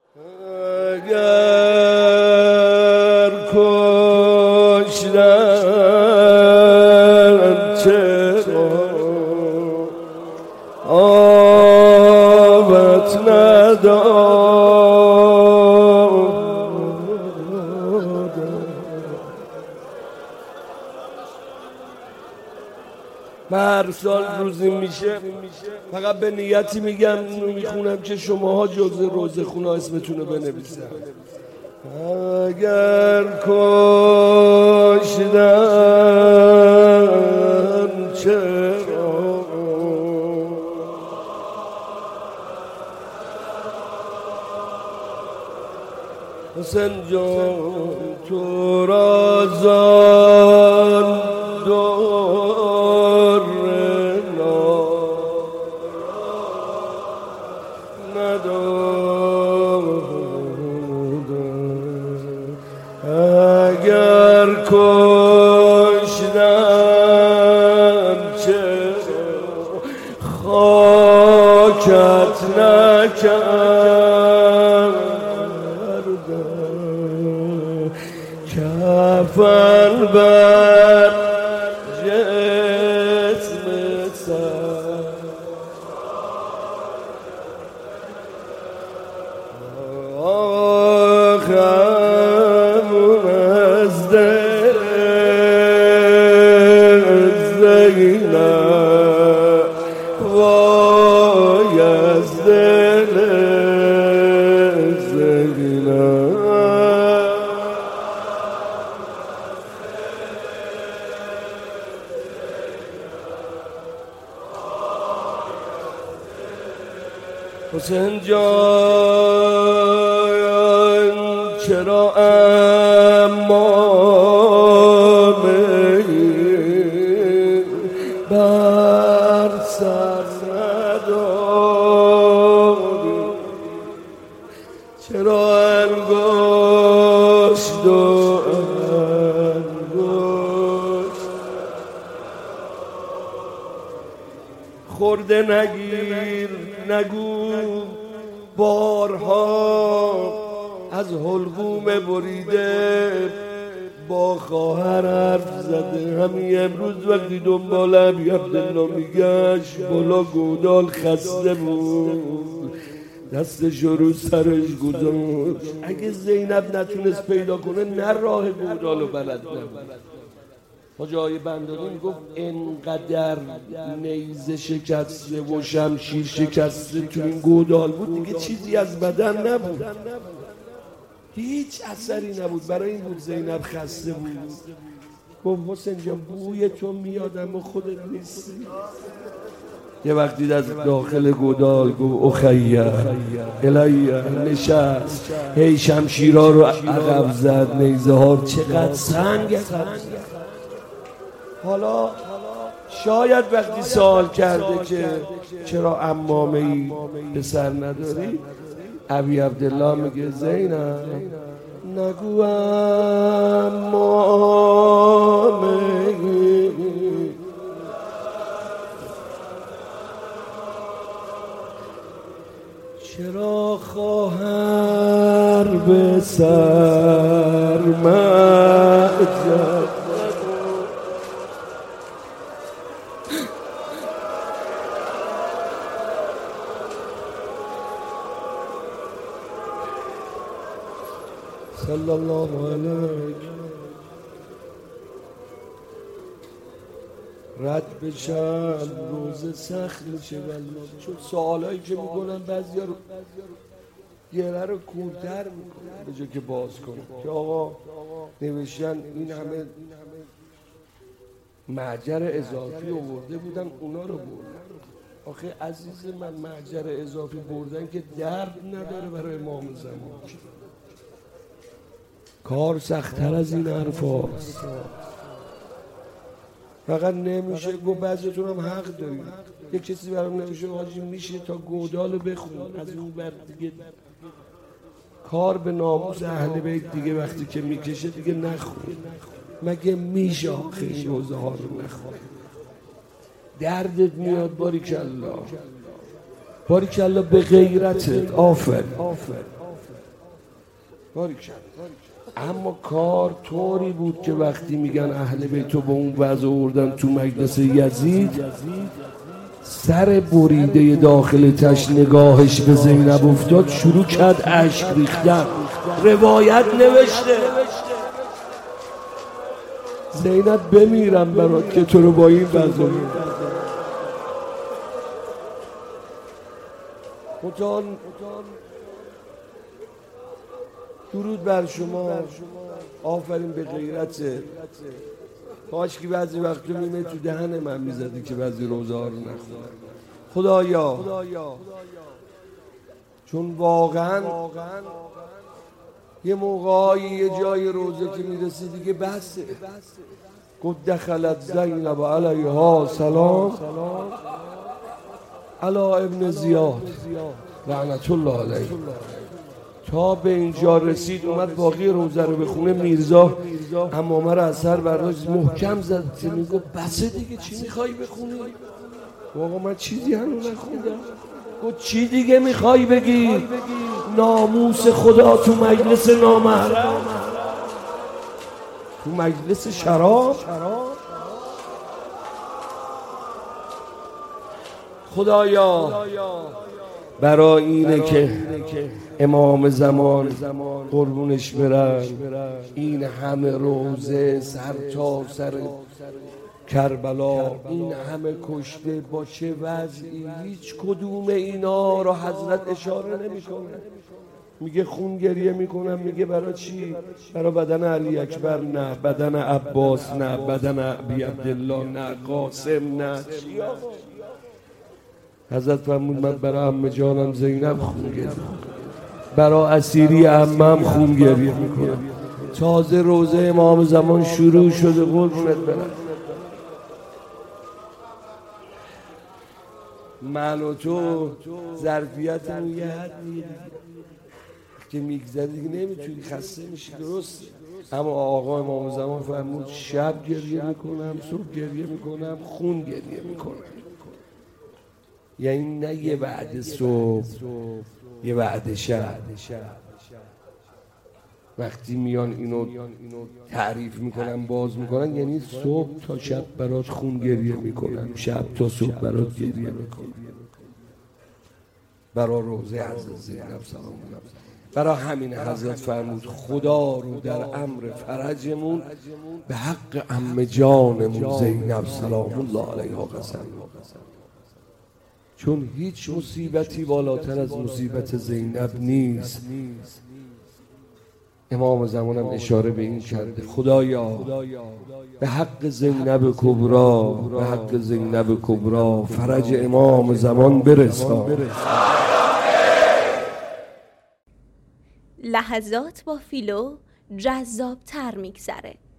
اگر کشتن چرا آبت نداد، هر سال روزی میشه فقط به نیتی میخونم که شماها جزء روزه خونا اسمتونو بنویسن. اگر کشتن چرا حسین جان تو را زان دور اگر کشتن چرا خاکت نکردم، کفن بر جسم سر آخم از دل زینب، وای از دل زینب. حسین جان چرا امام بر سر نداری، چرا انگشت و انگشت خورده نگیر، نگو بارها از حلقوم بریده با خواهر حرف زده. همین امروز وقتی دنبال ابی عبدالله میگشت بالا گودال خسته بود، دستشو رو سرش گذاشت. اگه زینب نتونست پیدا کنه نه راه گودالو بلد نبود. حاج آقای بندانی میگفت انقدر نیزه شکسته و شمشیر شکسته تو این گودال بود دیگه چیزی از بدن نبود، هیچ اثری نبود. برای این بود زینب خسته بود. گفت حسین جان بوی تو میاد اما خودت نیستی. یه وقتی از داخل گودال گفت اخیه الیه نشست، هی شمشیرها رو عقب زد، نیزه ها چقدر سنگ. حالا شاید وقتی سوال کرده که چرا عمامه ای پسر نداری، ابی عبدالله میگه زینب نگو عمامه ای، چرا خواهر به سر مجد. صلی الله علیه رد بشم روز سخت میشه والله، چون سوالایی که میکنن بعضیا رو گره رو کورتر میکنن به جای که باز کنن که آقا نوشتن این همه معجر اضافی آورده بودن اونا رو بردن. آخه عزیز من معجر اضافی بردن که درد نداره برای امام زمان، کار سخت‌تر از این حرف هاست. فقط نمیشه گفت بعضیتون هم حق دارید. یک کسی برام نمیشه حاجی میشه تا گودالو بخون از اون بر دیگه کار به ناموس اهل بیت دیگه وقتی که میکشه دیگه نخون. مگه میشه آخه این روزه ها رو نخون؟ دردت میاد باریکالله باریکالله به غیرتت. آفر اما کار طوری بود که وقتی میگن اهل بیتو به اون وضع آوردن تو مجلس یزید، سر بریده داخل تش نگاهش به زینب افتاد، شروع کرد اشک ریختن. روایت نوشته زینب بمیرم برات که تو رو با این وضع متان. درود بر شما، آفرین به غیرته. کاش که بعضی وقتا میمه تو دهن من میزدی که بعضی روزه ها رو نخونم خدایا، چون واقعا یه موقعی یه جای روزه که میرسی دیگه بسه. گفت دخلت زینب علیها سلام علا ابن زیاد لعنت الله علیه. تا به اینجا رسید اومد باقی روزه رو بخونه. میرزا عمامه رو از سر برداشت محکم زد. میگفت بسه دیگه، چی میخوای بخونی؟ واقعا من چیزی هنوز نخوندم. گفت چی دیگه میخوای بگی؟ ناموس خدا تو مجلس نامحرم، تو مجلس شراب. خدایا برای اینه که امام زمان قربونش برن این همه روزه سر تا سر کربلا، این همه کشته با چه وضعی، هیچ کدوم اینا رو حضرت اشاره نمیکنه. میگه خون گریه میکنم. میگه برای چی؟ برای بدن علی اکبر نه، بدن عباس نه، بدن ابی عبدالله نه، قاسم نه. حضرت فرمود من برای عمه جانم زینب خون گریه، برای اسیری عمم خون گریه میکنم. تازه روزه امام زمان شروع شده. قربونت برم. من و تو ظرفیتمون یه حدی که میگذره دیگه نمیتونی، خسته میشی. درست. اما آقا امام زمان فرمود شب گریه میکنم، صبح گریه میکنم، خون گریه میکنم. یعنی نه یه وعده صبح یه وعده شب. وقتی میان اینو تعریف میکنن باز میکنن، یعنی صبح تا شب برات خون گریه میکنن، شب تا صبح برات گریه میکنن. برای روزه حضرت زینب سلام الله، برای همین حضرت فرمود خدا رو در امر فرجمون به حق عمه جانمون زینب سلام الله علیها قسم. چون هیچ مصیبتی بالاتر از مصیبت زینب نیست. امام زمانم اشاره به این کرده خدایا به حق زینب کبرا، به حق زینب کبرا فرج امام زمان برسان. لحظات با فیلو جذاب تر میگذره.